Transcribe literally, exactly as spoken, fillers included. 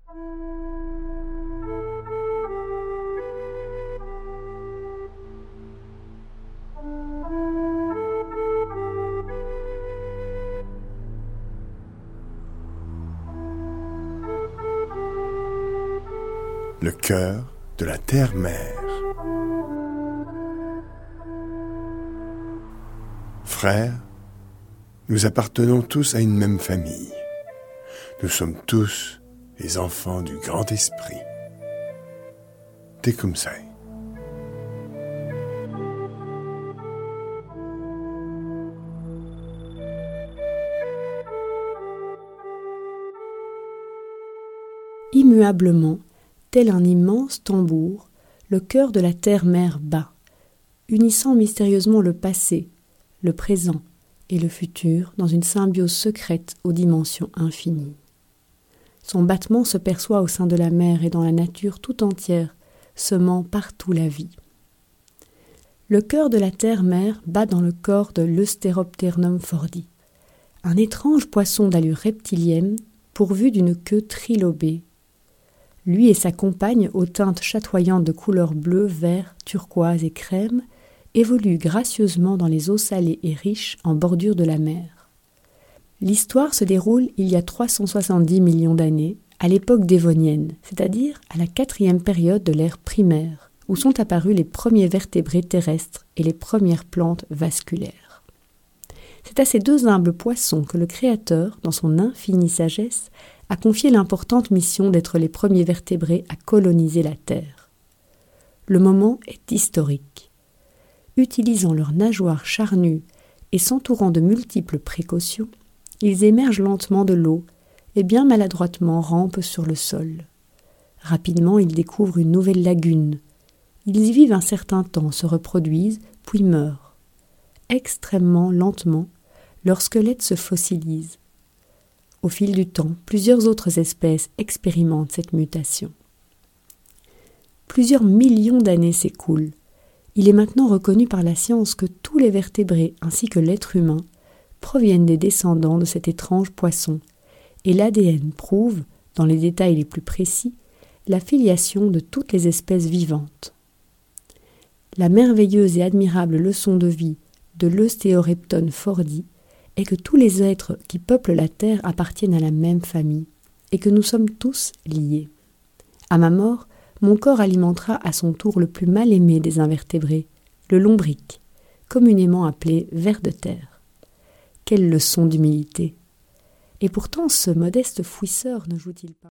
Le cœur de la terre-mère. Frères, nous appartenons tous à une même famille. Nous sommes tous les enfants du grand esprit. Tecumseh. Immuablement, tel un immense tambour, le cœur de la terre-mère bat, unissant mystérieusement le passé, le présent et le futur dans une symbiose secrète aux dimensions infinies. Son battement se perçoit au sein de la mer et dans la nature tout entière, semant partout la vie. Le cœur de la terre-mère bat dans le corps de l'Eusteropternum fordi, un étrange poisson d'allure reptilienne pourvu d'une queue trilobée. Lui et sa compagne, aux teintes chatoyantes de couleur bleu, vert, turquoise et crème, évoluent gracieusement dans les eaux salées et riches en bordure de la mer. L'histoire se déroule il y a trois cent soixante-dix millions d'années, à l'époque dévonienne, c'est-à-dire à la quatrième période de l'ère primaire, où sont apparus les premiers vertébrés terrestres et les premières plantes vasculaires. C'est à ces deux humbles poissons que le Créateur, dans son infinie sagesse, a confié l'importante mission d'être les premiers vertébrés à coloniser la Terre. Le moment est historique. Utilisant leurs nageoires charnues et s'entourant de multiples précautions, ils émergent lentement de l'eau et bien maladroitement rampent sur le sol. Rapidement, ils découvrent une nouvelle lagune. Ils y vivent un certain temps, se reproduisent, puis meurent. Extrêmement lentement, leurs squelettes se fossilisent. Au fil du temps, plusieurs autres espèces expérimentent cette mutation. Plusieurs millions d'années s'écoulent. Il est maintenant reconnu par la science que tous les vertébrés ainsi que l'être humain proviennent des descendants de cet étrange poisson, et l'A D N prouve, dans les détails les plus précis, la filiation de toutes les espèces vivantes. La merveilleuse et admirable leçon de vie de l'Eusteorepton fordi est que tous les êtres qui peuplent la Terre appartiennent à la même famille, et que nous sommes tous liés. À ma mort, mon corps alimentera à son tour le plus mal aimé des invertébrés, le lombric, communément appelé ver de terre. Quelle leçon d'humilité! Et pourtant ce modeste fouisseur ne joue-t-il pas